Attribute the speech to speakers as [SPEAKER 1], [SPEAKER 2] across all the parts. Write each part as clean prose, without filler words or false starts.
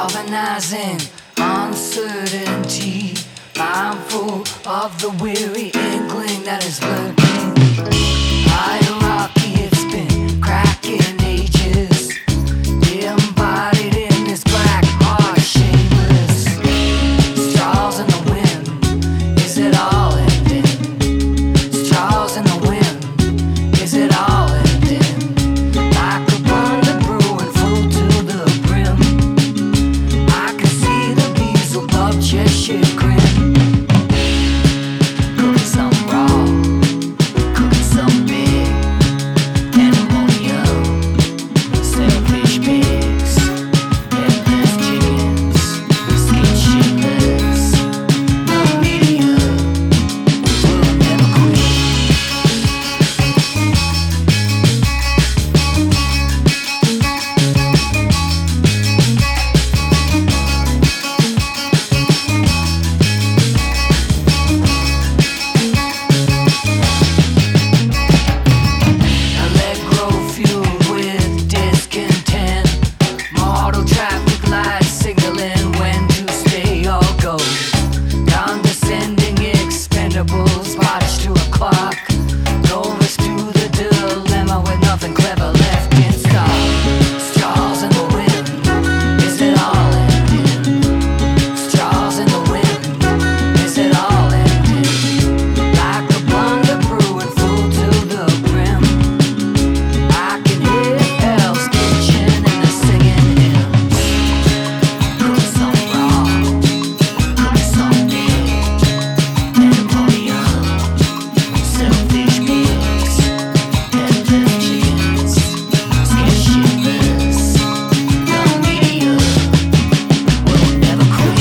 [SPEAKER 1] galvanizing uncertainty, mindful of the weary inkling that is lurking. Hierarchy, it's been cracking ages, embodied in this black heart, shameless. Straws in the wind, is it all ending? Straws in the wind, is it all ending? Like a bundle brewing full to the brim, I can see the bees above Cheshire grin. Cooking some raw, cooking some big, ammonia, selfish pigs, headless chickens, skin shitless. The media will never quit. Allegro fueled with discontent, mortal traffic lights signaling when to stay or go. Condescending expendables march to a clock, novice to the dilemma with nothing clever left in stock. Straws in the wind, is it all ending? Straws in the wind, is it all ending? Like a blunder brewing full to the brim, I can hear Hell's Kitchen and the singing hymns. Cooking some raw, cooking some big, ammonia, selfish pigs, headless chickens, skin shitless. The media will never quit.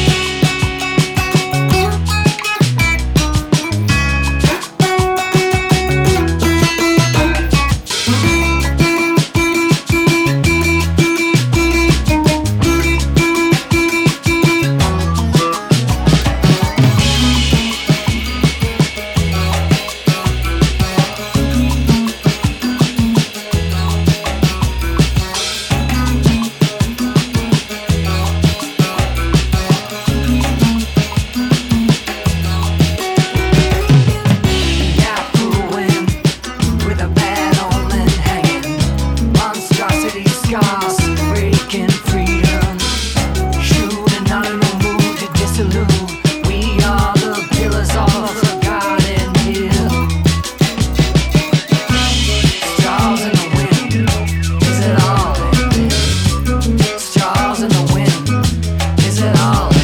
[SPEAKER 1] Yapping with a bad omen hanging, monstrosity scars breaking freedom, shooting not in a mood to dissolute. We are the pillars of the garden here. Straws in the wind, is it all ending? Straws in the wind, is it all ending?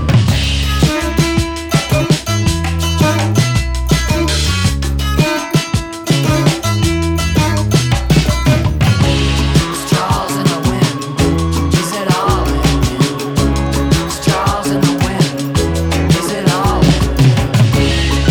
[SPEAKER 1] Straws in the wind, is it all ending? Straws in the wind, is it all ending?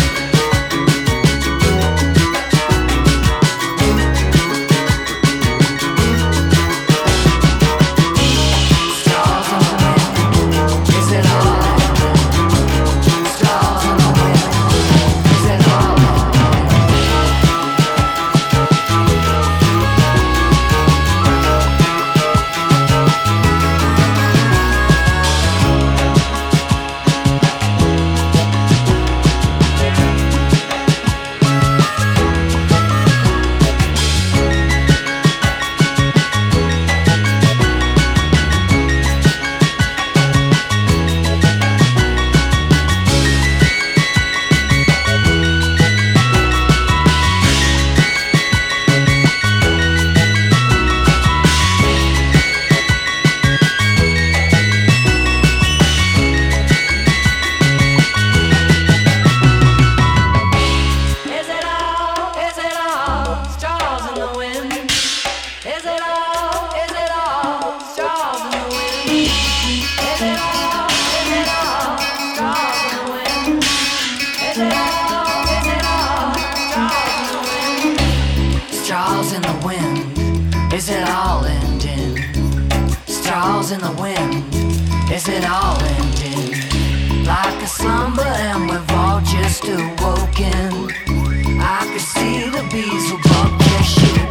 [SPEAKER 1] Straws in the wind, is it all ending? Straws in the wind, is it all ending? Is it all straws in the wind? Is it all straws in the wind? Is it all straws in the wind? Is it all straws in the wind? Straws in the wind, is it all ending? Straws in the wind, is it all ending? Like a slumber and we've all just awoken, I could see the bees above your shit.